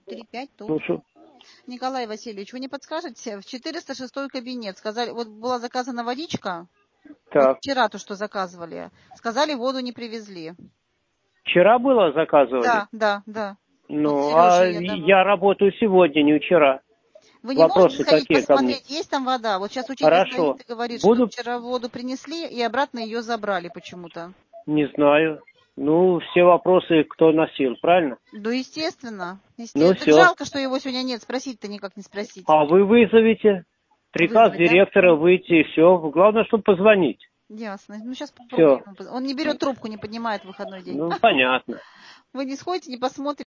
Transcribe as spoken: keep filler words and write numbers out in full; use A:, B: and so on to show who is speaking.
A: четыре пять, то.
B: Ну что?
A: Николай Васильевич, вы не подскажете? В четыреста шестой кабинет сказали, вот была заказана водичка.
B: Так.
A: Вот вчера то, что заказывали. Сказали, воду не привезли.
B: Вчера было заказывали?
A: Да, да, да.
B: Ну,
A: Вот
B: а
A: Серёже я,
B: я работаю сегодня, не вчера.
A: Вы не
B: Вопросы
A: можете сходить
B: какие ко мне?
A: посмотреть, есть там вода? Вот сейчас учитель
B: Хорошо.
A: стоит и говорит,
B: Буду...
A: что вчера воду принесли и обратно ее забрали почему-то.
B: Не знаю. Ну, все вопросы кто носил, правильно?
A: Да, естественно. естественно.
B: Ну,
A: Так
B: все.
A: жалко, что его сегодня нет. Спросить-то никак не спросить.
B: А вы вызовите. Приказ
A: Вызвать, да?
B: директора выйти, и все. Главное, чтобы позвонить.
A: Ясно. Ну, сейчас попробую.
B: Все.
A: Он не берет трубку, не поднимает в выходной день.
B: Ну, понятно.
A: Вы не сходите, не посмотрите.